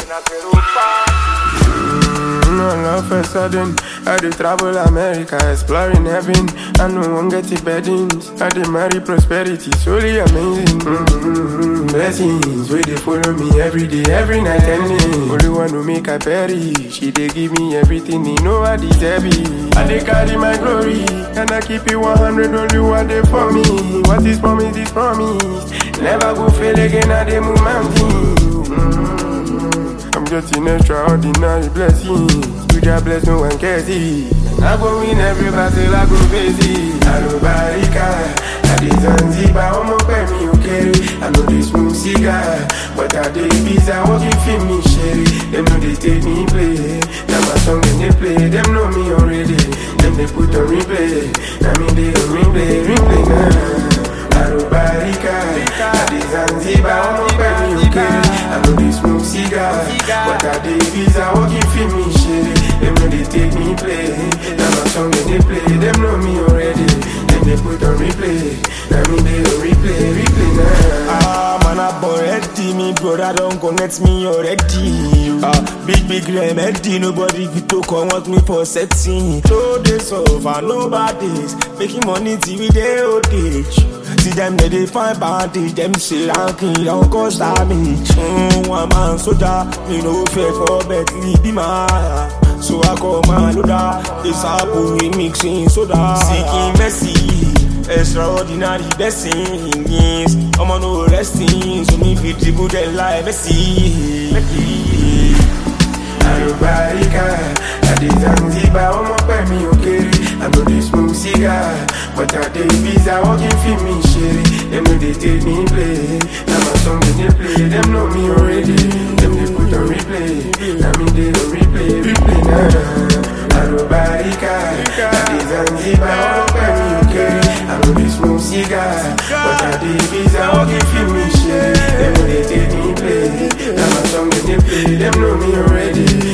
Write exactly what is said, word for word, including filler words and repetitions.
All of a sudden, I do travel America, exploring heaven. I no one get the beddings. I do marry prosperity, solely amazing. Mm-hmm. Blessings, where they follow me every day, every night and day. Only one to make I perish. She they give me everything, they know I deserve it. I they carry my glory, and I keep it one hundred, only one day for me. What is promise is promise. Never go fail again, I they move mountains. Mm-hmm. I'm just an extraordinary blessing. You just bless, no one cares it. I go win every battle, I go face it. I know Barika, I did Zanzibar, I'm up at me, okay. I know this smooth cigar, but I did pizza, walking film me, sherry. Them know they take me play. Now my song when they play, them know me already. Them they put on replay. I mean they on replay, replay now. I know Barika, I did Zanzibar, I'm up at me, okay. I know this smooth cigar, but I did pizza, walking film me, sherry. Them know they take me play. Now my song when they play, them know me already. Them they put on replay. I mean they on replay, replay now. Ah man, I already, me brother don't connect me already. Ah, big big remedy, nobody fit to come want me for setting. No days off and no bad days, making money till we dey old age. See them they dey find bandage, them say ranking don't cause damage. Mm, one man soldier, me no fear for Bentley be my. So I call my loader, this apple we mixing soda. Seeking mercy, extraordinary blessings. I'm on no resting, so me fit dribble them like Messi. I know Barika, I did Zanzibar, I'm up at me, okay. I know this smooth cigar, but I did pizza, walking film me, sherry. Them know they take me play. Now my song when they play, them know me already. Them they put on replay. I mean they don't replay, replay now. I know Barika, I did Zanzibar, I'm up at me, okay. I know this smooth cigar, but I did pizza, walking film me, sherry. Them know they take me play. Now my song when they play, them know me already.